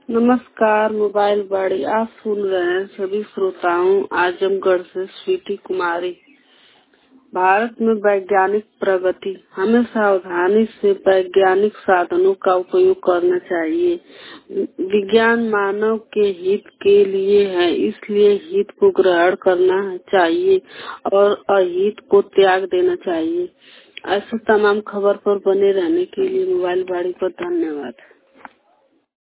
नमस्कार। मोबाइल बाड़ी आप सुन रहे हैं सभी श्रोताओं। आजमगढ़ से स्वीटी कुमारी। भारत में वैज्ञानिक प्रगति, हमें सावधानी से वैज्ञानिक साधनों का उपयोग करना चाहिए। विज्ञान मानव के हित के लिए है, इसलिए हित को ग्रहण करना चाहिए और अहित को त्याग देना चाहिए। ऐसे तमाम खबर पर बने रहने के लिए मोबाइल बाड़ी पर धन्यवाद।